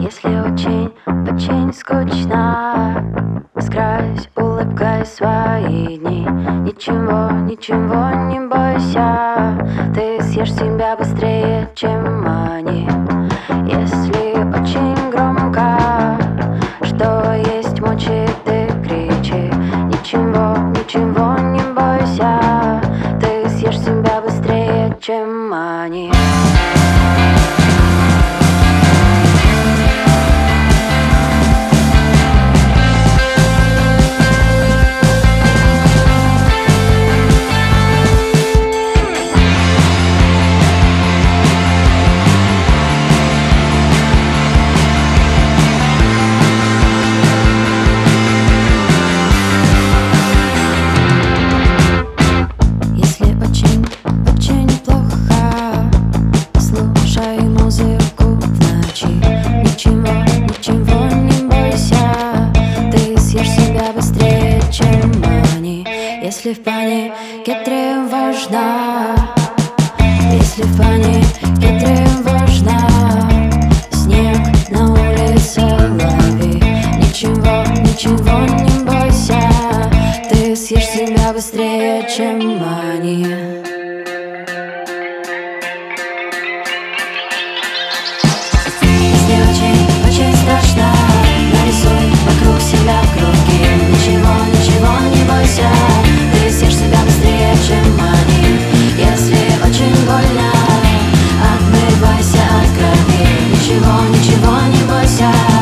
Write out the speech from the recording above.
Если очень, очень скучно, скрась улыбкой свои дни. Ничего, ничего не бойся, ты съешь себя быстрее, чем они. Если очень громко, что есть мочи, ты кричи. Ничего, ничего не бойся, ты съешь себя быстрее, чем они. Если в панике тревожно, если в панике тревожно, снег на улице лови. Ничего, ничего не бойся, ты съешь себя быстрее, чем они. Если очень, очень страшно, нарисуй вокруг себя круги. Ничего, ничего не бойся, ты съешь себя быстрее, чем они. Если очень больно, отмывайся от крови. Ничего, ничего не бойся.